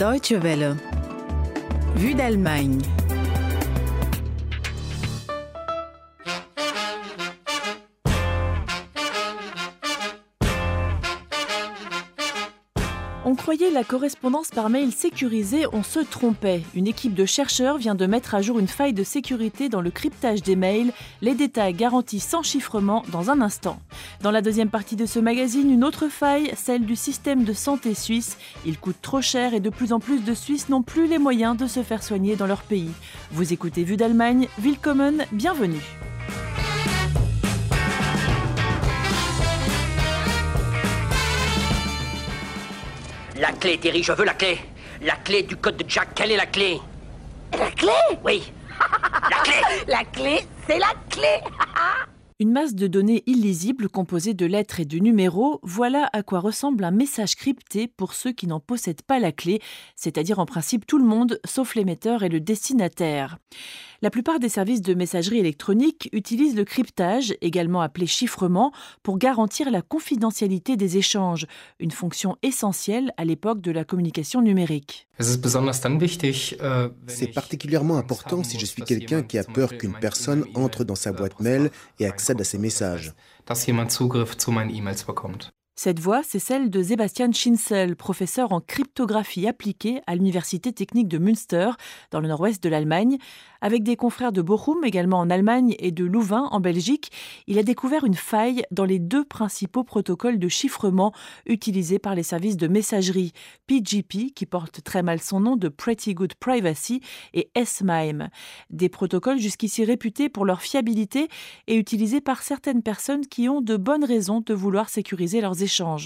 Deutsche Welle. Vue d'Allemagne. On croyait la correspondance par mail sécurisée, on se trompait. Une équipe de chercheurs vient de mettre à jour une faille de sécurité dans le cryptage des mails. Les détails garantis sans chiffrement dans un instant. Dans la deuxième partie de ce magazine, une autre faille, celle du système de santé suisse. Il coûte trop cher et de plus en plus de Suisses n'ont plus les moyens de se faire soigner dans leur pays. Vous écoutez Vue d'Allemagne, Willkommen, bienvenue. La clé, Terry, je veux la clé. La clé du code de Jack, quelle est la clé? La clé? Oui. La clé. La clé, c'est la clé. Une masse de données illisibles composée de lettres et de numéros, voilà à quoi ressemble un message crypté pour ceux qui n'en possèdent pas la clé, c'est-à-dire en principe tout le monde, sauf l'émetteur et le destinataire. La plupart des services de messagerie électronique utilisent le cryptage, également appelé chiffrement, pour garantir la confidentialité des échanges, une fonction essentielle à l'époque de la communication numérique. C'est particulièrement important si je suis quelqu'un qui a peur qu'une personne entre dans sa boîte mail et accède à ses messages. Cette voix, c'est celle de Sebastian Schinzel, professeur en cryptographie appliquée à l'Université technique de Münster, dans le nord-ouest de l'Allemagne. Avec des confrères de Bochum, également en Allemagne, et de Louvain, en Belgique, il a découvert une faille dans les deux principaux protocoles de chiffrement utilisés par les services de messagerie, PGP, qui porte très mal son nom de Pretty Good Privacy, et S-MIME. Des protocoles jusqu'ici réputés pour leur fiabilité et utilisés par certaines personnes qui ont de bonnes raisons de vouloir sécuriser leurs échanges.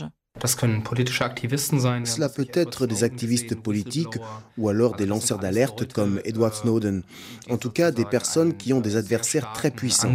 Cela peut être des activistes politiques ou alors des lanceurs d'alerte comme Edward Snowden. En tout cas, des personnes qui ont des adversaires très puissants.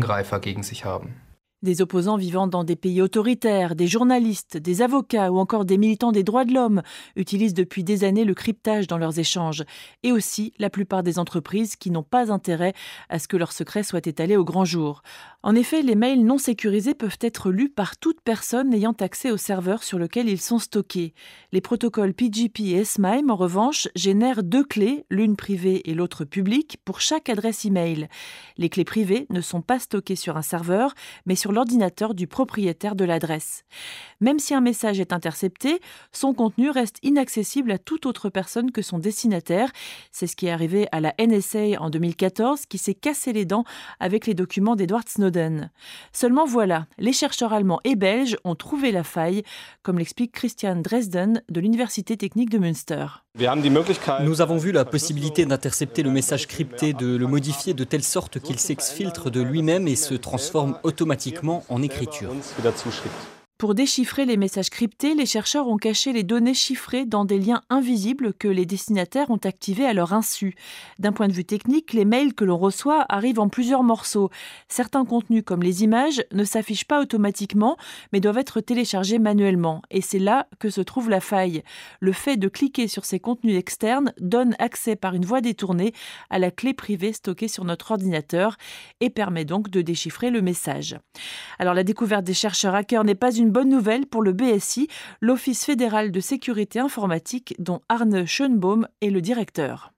Des opposants vivant dans des pays autoritaires, des journalistes, des avocats ou encore des militants des droits de l'homme utilisent depuis des années le cryptage dans leurs échanges. Et aussi la plupart des entreprises qui n'ont pas intérêt à ce que leurs secrets soient étalés au grand jour. En effet, les mails non sécurisés peuvent être lus par toute personne ayant accès au serveur sur lequel ils sont stockés. Les protocoles PGP et S-MIME, en revanche, génèrent deux clés, l'une privée et l'autre publique, pour chaque adresse email. Les clés privées ne sont pas stockées sur un serveur, mais sur l'ordinateur du propriétaire de l'adresse. Même si un message est intercepté, son contenu reste inaccessible à toute autre personne que son destinataire. C'est ce qui est arrivé à la NSA en 2014, qui s'est cassé les dents avec les documents d'Edward Snowden. Seulement voilà, les chercheurs allemands et belges ont trouvé la faille, comme l'explique Christian Dresden de l'Université technique de Münster. Nous avons vu la possibilité d'intercepter le message crypté, de le modifier de telle sorte qu'il s'exfiltre de lui-même et se transforme automatiquement en écriture. Pour déchiffrer les messages cryptés, les chercheurs ont caché les données chiffrées dans des liens invisibles que les destinataires ont activés à leur insu. D'un point de vue technique, les mails que l'on reçoit arrivent en plusieurs morceaux. Certains contenus, comme les images, ne s'affichent pas automatiquement, mais doivent être téléchargés manuellement. Et c'est là que se trouve la faille. Le fait de cliquer sur ces contenus externes donne accès par une voie détournée à la clé privée stockée sur notre ordinateur et permet donc de déchiffrer le message. Alors la découverte des chercheurs hackers n'est pas une bonne nouvelle pour le BSI, l'Office fédéral de sécurité informatique dont Arne Schönbaum est le directeur.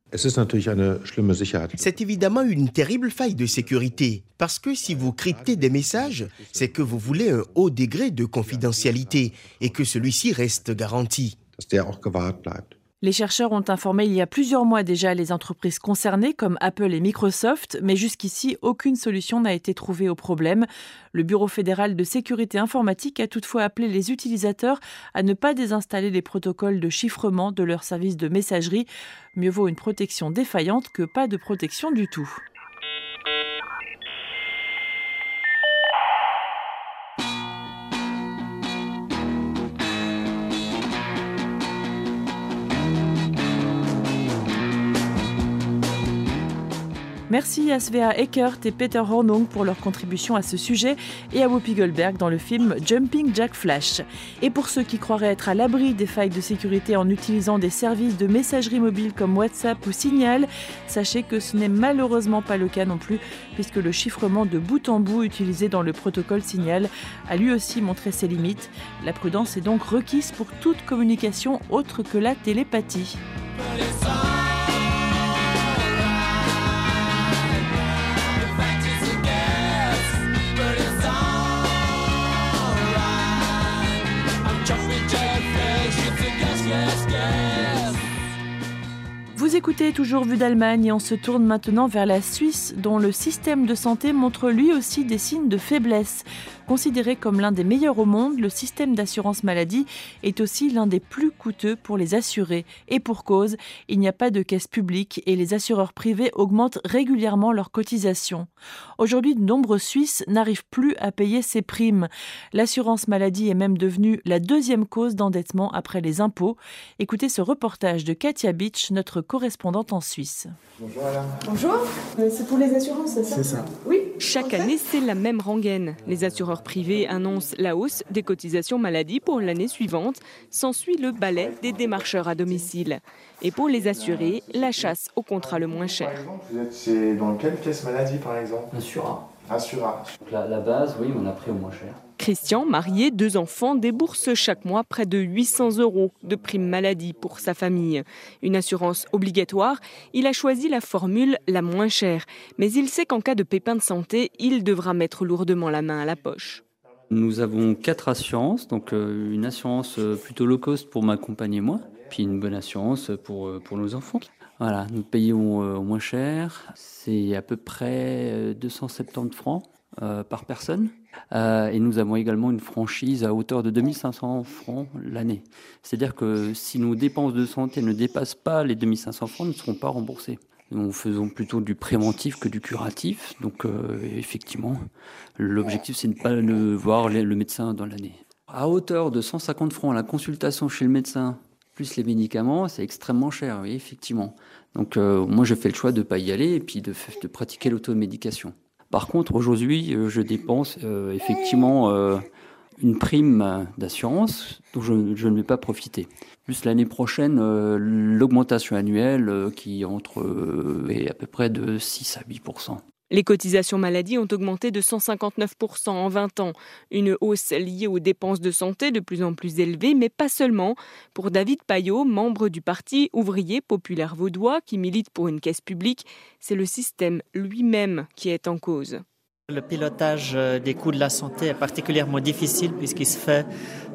C'est évidemment une terrible faille de sécurité, parce que si vous cryptez des messages, c'est que vous voulez un haut degré de confidentialité et que celui-ci reste garanti. Les chercheurs ont informé il y a plusieurs mois déjà les entreprises concernées comme Apple et Microsoft, mais jusqu'ici, aucune solution n'a été trouvée au problème. Le Bureau fédéral de sécurité informatique a toutefois appelé les utilisateurs à ne pas désinstaller les protocoles de chiffrement de leurs services de messagerie. Mieux vaut une protection défaillante que pas de protection du tout. Merci à Svea Eckert et Peter Hornung pour leur contribution à ce sujet et à Whoopi Goldberg dans le film Jumping Jack Flash. Et pour ceux qui croiraient être à l'abri des failles de sécurité en utilisant des services de messagerie mobile comme WhatsApp ou Signal, sachez que ce n'est malheureusement pas le cas non plus, puisque le chiffrement de bout en bout utilisé dans le protocole Signal a lui aussi montré ses limites. La prudence est donc requise pour toute communication autre que la télépathie. Vous écoutez toujours Vue d'Allemagne et on se tourne maintenant vers la Suisse, dont le système de santé montre lui aussi des signes de faiblesse. Considéré comme l'un des meilleurs au monde, le système d'assurance maladie est aussi l'un des plus coûteux pour les assurés. Et pour cause, il n'y a pas de caisse publique et les assureurs privés augmentent régulièrement leurs cotisations. Aujourd'hui, de nombreux Suisses n'arrivent plus à payer ces primes. L'assurance maladie est même devenue la deuxième cause d'endettement après les impôts. Écoutez ce reportage de Katia Bitsch, notre correspondante en Suisse. Bonjour Alain. Bonjour, c'est pour les assurances, c'est ça ? C'est ça. Oui. Chaque année, c'est la même rengaine. Les assureurs privés annoncent la hausse des cotisations maladie pour l'année suivante. S'ensuit le balai des démarcheurs à domicile. Et pour les assurés, la chasse au contrat le moins cher. Par exemple, vous êtes chez dans quelle caisse maladie par exemple ? Assura. Assura. Donc la base, oui, on a pris au moins cher. Christian, marié, 2 enfants, débourse chaque mois près de 800 € de prime maladie pour sa famille. Une assurance obligatoire, il a choisi la formule la moins chère. Mais il sait qu'en cas de pépin de santé, il devra mettre lourdement la main à la poche. Nous avons 4 assurances, donc une assurance plutôt low cost pour ma compagne et moi, puis une bonne assurance pour nos enfants. Voilà, nous payons au moins cher, c'est à peu près 270 francs par personne. Et nous avons également une franchise à hauteur de 2500 francs l'année. C'est-à-dire que si nos dépenses de santé ne dépassent pas les 2500 francs, nous ne serons pas remboursés. Nous faisons plutôt du préventif que du curatif. Donc effectivement, l'objectif c'est de ne pas voir le médecin dans l'année. À hauteur de 150 francs la consultation chez le médecin, plus les médicaments, c'est extrêmement cher, oui, effectivement. Donc moi je fais le choix de ne pas y aller et puis de pratiquer l'automédication. Par contre, aujourd'hui, je dépense effectivement une prime d'assurance dont je ne vais pas profiter. Plus l'année prochaine, l'augmentation annuelle qui est à peu près de 6 à 8%. Les cotisations maladie ont augmenté de 159% en 20 ans. Une hausse liée aux dépenses de santé de plus en plus élevées, mais pas seulement. Pour David Payot, membre du Parti ouvrier populaire vaudois qui milite pour une caisse publique, c'est le système lui-même qui est en cause. Le pilotage des coûts de la santé est particulièrement difficile puisqu'il se fait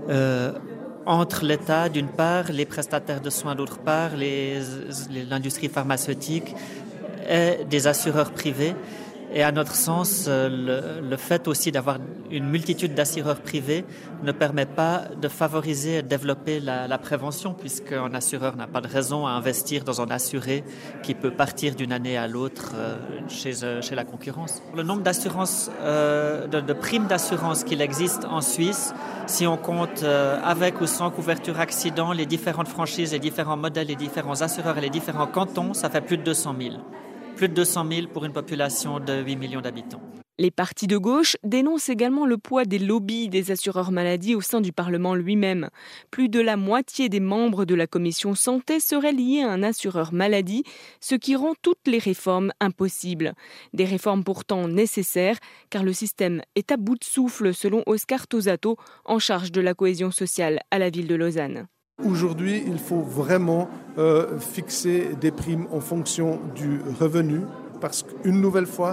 entre l'État d'une part, les prestataires de soins d'autre part, l'industrie pharmaceutique et des assureurs privés. Et à notre sens, le fait aussi d'avoir une multitude d'assureurs privés ne permet pas de favoriser et de développer la prévention, puisqu'un assureur n'a pas de raison à investir dans un assuré qui peut partir d'une année à l'autre chez la concurrence. Le nombre d'assurances, de primes d'assurance qu'il existe en Suisse, si on compte avec ou sans couverture accident, les différentes franchises, les différents modèles, les différents assureurs et les différents cantons, ça fait plus de 200 000. Plus de 200 000 pour une population de 8 millions d'habitants. Les partis de gauche dénoncent également le poids des lobbies des assureurs maladie au sein du Parlement lui-même. Plus de la moitié des membres de la commission santé seraient liés à un assureur maladie, ce qui rend toutes les réformes impossibles. Des réformes pourtant nécessaires, car le système est à bout de souffle, selon Oscar Tosato, en charge de la cohésion sociale à la ville de Lausanne. Aujourd'hui, il faut vraiment fixer des primes en fonction du revenu parce qu'une nouvelle fois,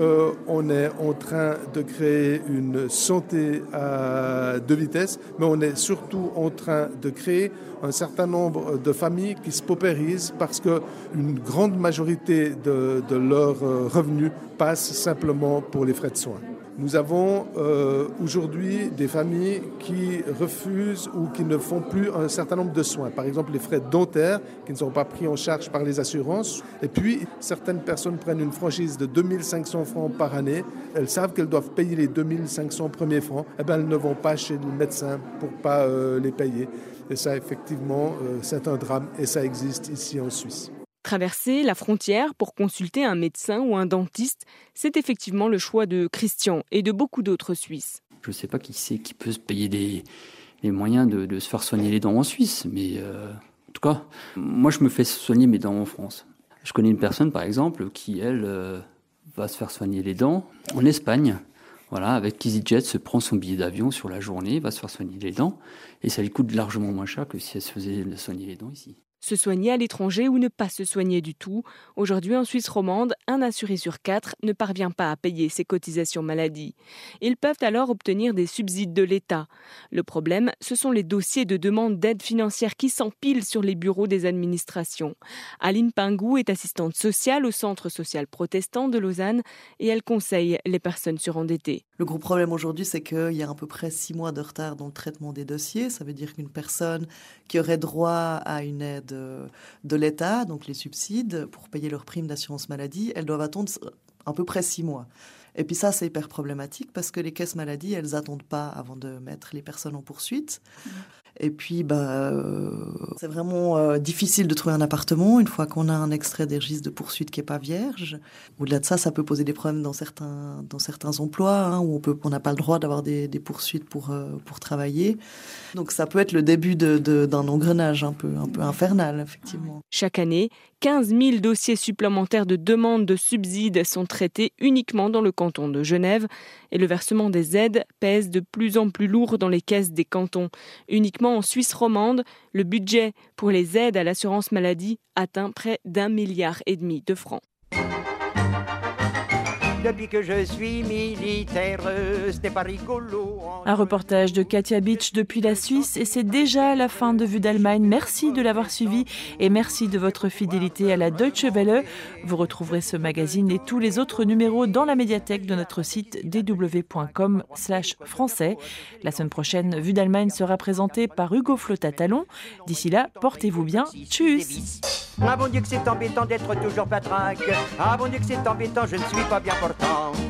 on est en train de créer une santé à deux vitesses, mais on est surtout en train de créer un certain nombre de familles qui se paupérisent parce qu'une grande majorité de leurs revenus passe simplement pour les frais de soins. Nous avons aujourd'hui des familles qui refusent ou qui ne font plus un certain nombre de soins. Par exemple, les frais dentaires qui ne sont pas pris en charge par les assurances. Et puis, certaines personnes prennent une franchise de 2500 francs par année. Elles savent qu'elles doivent payer les 2500 premiers francs. Eh bien, elles ne vont pas chez le médecin pour ne pas les payer. Et ça, effectivement, c'est un drame et ça existe ici en Suisse. Traverser la frontière pour consulter un médecin ou un dentiste, c'est effectivement le choix de Christian et de beaucoup d'autres Suisses. Je ne sais pas qui peut se payer les moyens de se faire soigner les dents en Suisse, mais en tout cas, moi je me fais soigner mes dents en France. Je connais une personne par exemple qui, elle, va se faire soigner les dents en Espagne. Voilà, avec EasyJet, se prend son billet d'avion sur la journée, va se faire soigner les dents, et ça lui coûte largement moins cher que si elle se faisait soigner les dents ici. Se soigner à l'étranger ou ne pas se soigner du tout. Aujourd'hui, en Suisse romande, un assuré sur 4 ne parvient pas à payer ses cotisations maladie. Ils peuvent alors obtenir des subsides de l'État. Le problème, ce sont les dossiers de demande d'aide financière qui s'empilent sur les bureaux des administrations. Aline Pingou est assistante sociale au Centre social protestant de Lausanne et elle conseille les personnes surendettées. Le gros problème aujourd'hui, c'est qu'il y a à peu près 6 mois de retard dans le traitement des dossiers. Ça veut dire qu'une personne qui aurait droit à une aide de l'État, donc les subsides, pour payer leur prime d'assurance maladie, elles doivent attendre à peu près 6 mois. Et puis ça, c'est hyper problématique parce que les caisses maladie, elles n'attendent pas avant de mettre les personnes en poursuite. Et puis, c'est vraiment difficile de trouver un appartement une fois qu'on a un extrait des registres de poursuite qui n'est pas vierge. Au-delà de ça, ça peut poser des problèmes dans certains emplois où on n'a pas le droit d'avoir des poursuites pour travailler. Donc ça peut être le début d'un engrenage un peu infernal, effectivement. Chaque année, 15 000 dossiers supplémentaires de demande de subsides sont traités uniquement dans le canton de Genève et le versement des aides pèse de plus en plus lourd dans les caisses des cantons. Uniquement en Suisse romande, le budget pour les aides à l'assurance maladie atteint près d'1,5 milliard de francs. Depuis que je suis militaire, ce n'est pas rigolo. Un reportage de Katia Beach depuis la Suisse et c'est déjà la fin de Vue d'Allemagne. Merci de l'avoir suivi et merci de votre fidélité à la Deutsche Welle. Vous retrouverez ce magazine et tous les autres numéros dans la médiathèque de notre site dw.com/français. La semaine prochaine, Vue d'Allemagne sera présentée par Hugo Flotta-Talon. D'ici là, portez-vous bien. Tchuss. Ah bon Dieu que c'est embêtant d'être toujours patraque. Ah bon Dieu que c'est embêtant, je ne suis pas bien portant.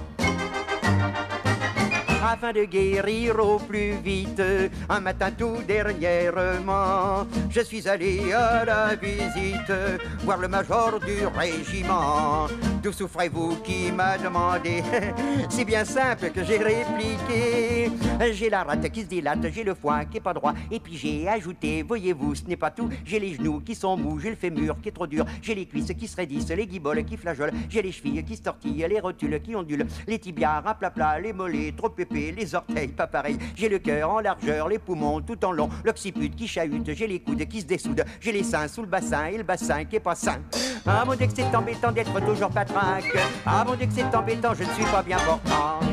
Afin de guérir au plus vite, un matin tout dernièrement, je suis allé à la visite, voir le major du régiment. D'où souffrez-vous qui m'a demandé? C'est bien simple que j'ai répliqué. J'ai la rate qui se dilate, j'ai le foie qui est pas droit, et puis j'ai ajouté, voyez-vous, ce n'est pas tout. J'ai les genoux qui sont mous, j'ai le fémur qui est trop dur, j'ai les cuisses qui se raidissent, les guiboles qui flageolent, j'ai les chevilles qui se tortillent, les rotules qui ondulent, les tibias à plat, les mollets trop épais, les orteils pas pareils, j'ai le cœur en largeur, les poumons tout en long, l'occiput qui chahute, j'ai les coudes qui se dessoudent, j'ai les seins sous le bassin et le bassin qui est pas sain. Ah mon Dieu que c'est embêtant d'être toujours patraque. Ah mon Dieu que c'est embêtant, je ne suis pas bien portant.